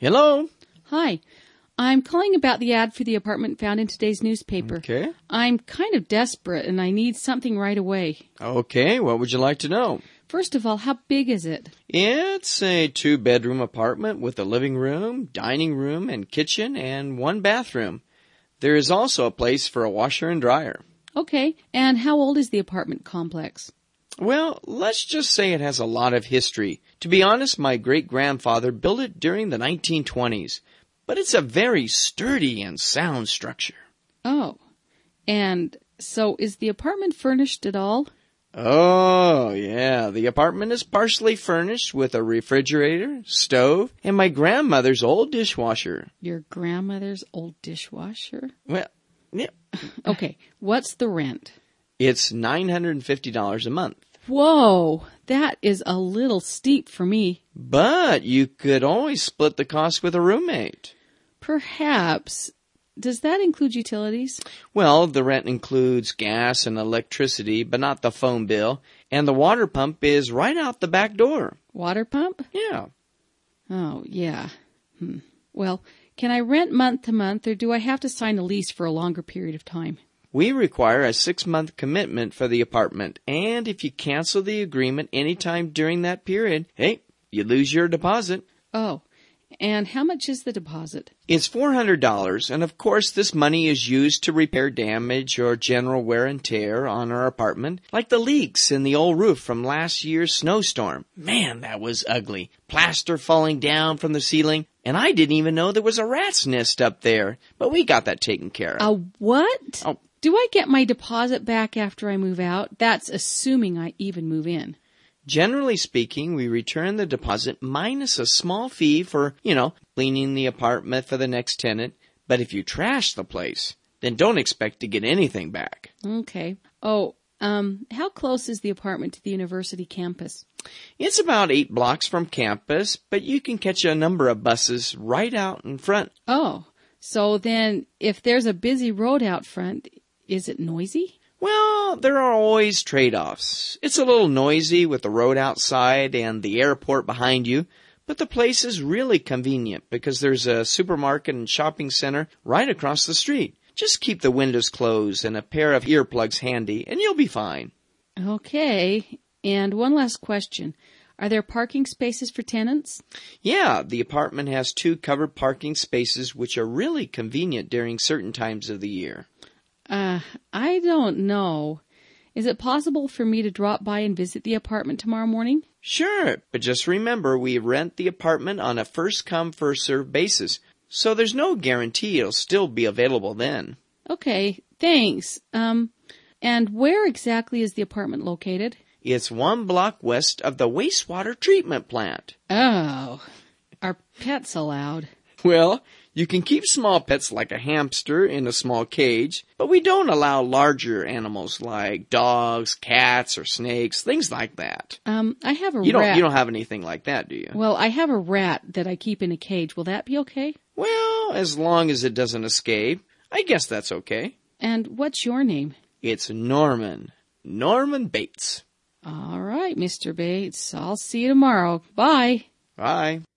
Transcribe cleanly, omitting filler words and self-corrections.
Hello? Hi. I'm calling about the ad for the apartment found in today's newspaper. Okay. I'm kind of desperate and I need something right away. Okay, what would you like to know? First of all, how big is it? It's a 2-bedroom apartment with a living room, dining room, and kitchen, and 1 bathroom. There is also a place for a washer and dryer. Okay. And how old is the apartment complex? Well, let's just say it has a lot of history. To be honest, my great-grandfather built it during the 1920s. But it's a very sturdy and sound structure. Oh. And so is the apartment furnished at all? Oh, yeah. The apartment is partially furnished with a refrigerator, stove, and my grandmother's old dishwasher. Your grandmother's old dishwasher? Well, yeah. Okay. What's the rent? It's $950 a month. Whoa. That is a little steep for me. But you could always split the cost with a roommate. Perhaps. Does that include utilities? Well, the rent includes gas and electricity, but not the phone bill. And the water pump is right out the back door. Water pump? Yeah. Oh, yeah. Well, can I rent month to month, or do I have to sign a lease for a longer period of time? We require a 6-month commitment for the apartment, and if you cancel the agreement anytime during that period, hey, you lose your deposit. Oh, and how much is the deposit? It's $400, and of course this money is used to repair damage or general wear and tear on our apartment, like the leaks in the old roof from last year's snowstorm. Man, that was ugly. Plaster falling down from the ceiling, and I didn't even know there was a rat's nest up there, but we got that taken care of. A what? Oh. Do I get my deposit back after I move out? That's assuming I even move in. Generally speaking, we return the deposit minus a small fee for, cleaning the apartment for the next tenant. But if you trash the place, then don't expect to get anything back. Okay. Oh, how close is the apartment to the university campus? It's about 8 blocks from campus, but you can catch a number of buses right out in front. Oh, so then if there's a busy road out front, is it noisy? Well, there are always trade-offs. It's a little noisy with the road outside and the airport behind you, but the place is really convenient because there's a supermarket and shopping center right across the street. Just keep the windows closed and a pair of earplugs handy, and you'll be fine. Okay. And one last question. Are there parking spaces for tenants? Yeah, the apartment has 2 covered parking spaces, which are really convenient during certain times of the year. I don't know. Is it possible for me to drop by and visit the apartment tomorrow morning? Sure, but just remember we rent the apartment on a first-come, first-served basis, so there's no guarantee it'll still be available then. Okay, thanks. And where exactly is the apartment located? It's 1 block west of the wastewater treatment plant. Oh, are pets allowed? Well, you can keep small pets like a hamster in a small cage, but we don't allow larger animals like dogs, cats, or snakes, things like that. I have a rat. You don't have anything like that, do you? Well, I have a rat that I keep in a cage. Will that be okay? Well, as long as it doesn't escape, I guess that's okay. And what's your name? It's Norman. Norman Bates. All right, Mr. Bates. I'll see you tomorrow. Bye. Bye.